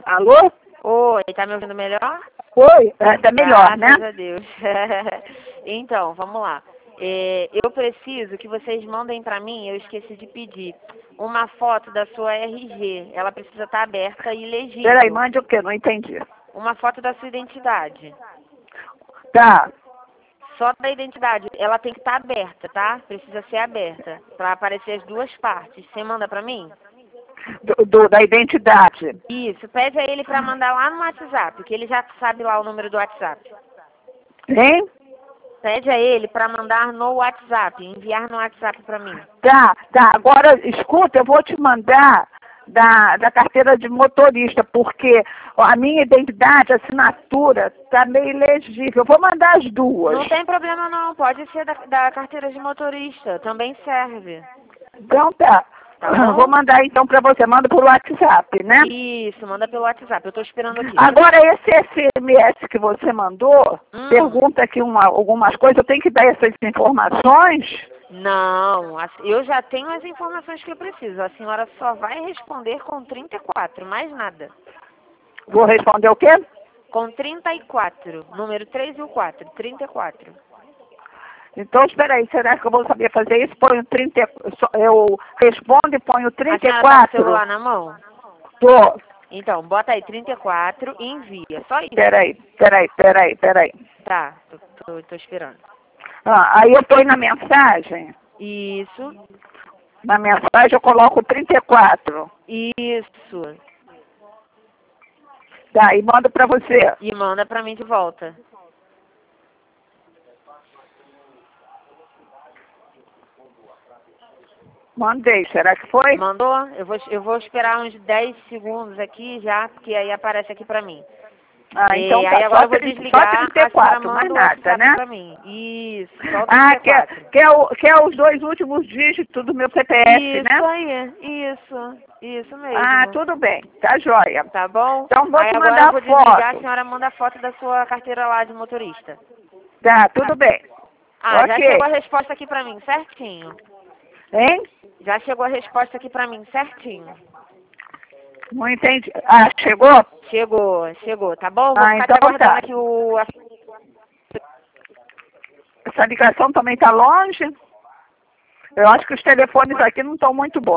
Alô? Oi, tá me ouvindo melhor? Oi, tá melhor, né? Graças a Deus. Então, vamos lá. Eu preciso que vocês mandem pra mim, eu esqueci de pedir, uma foto da sua RG. Ela precisa estar aberta e legível. Peraí, mande o quê? Não entendi. Uma foto da sua identidade. Tá. Só da identidade. Ela tem que estar aberta, tá? Precisa ser aberta. Pra aparecer as duas partes. Você manda pra mim? Da identidade. Isso. Pede a ele pra mandar lá no WhatsApp, que ele já sabe lá o número do WhatsApp. Hein? Pede a ele para mandar no WhatsApp, enviar no WhatsApp para mim. Tá. Agora, escuta, eu vou te mandar da carteira de motorista, porque a minha identidade, a assinatura, tá meio ilegível. Eu vou mandar as duas. Não tem problema não, pode ser da carteira de motorista, também serve. Então tá. Tá bom? Vou mandar então para você, manda por WhatsApp, né? Isso, manda pelo WhatsApp, eu tô esperando aqui. Agora, esse SMS que você mandou, pergunta aqui algumas coisas, eu tenho que dar essas informações? Não, eu já tenho as informações que eu preciso. A senhora só vai responder com 34, mais nada. Vou responder o quê? Com 34, número 3 e o 4, 34. Então, espera aí, será que eu vou saber fazer isso? Ponho 30, eu respondo e ponho A 34. senhora tá com o celular na mão? Tô. Então, bota aí 34 e envia, só isso. Peraí. Tá, tô esperando. Aí eu ponho na mensagem. Isso. Na mensagem eu coloco 34. Isso. Tá, e mando pra você. E manda pra mim de volta. Mandei, será que foi? Mandou? Eu vou esperar uns 10 segundos aqui já, porque aí aparece aqui pra mim. Então tá, aí agora só, eu vou desligar, só 34, a mais manda o nada, WhatsApp né? pra mim. Isso, só o 34. Quer os dois últimos dígitos do meu CPF, né? Isso aí, isso mesmo. Tudo bem, tá joia. Tá bom? Então vou aí te agora mandar eu vou a foto. desligar, a senhora manda a foto da sua carteira lá de motorista. Tá, tudo bem. Já chegou a resposta aqui pra mim, certinho. Hein? Já chegou a resposta aqui pra mim, certinho. Não entendi. Chegou? Chegou, tá bom? Vou ficar Então te aguardando tá. aqui o... Essa ligação também tá longe? Eu acho que os telefones aqui não estão muito bons.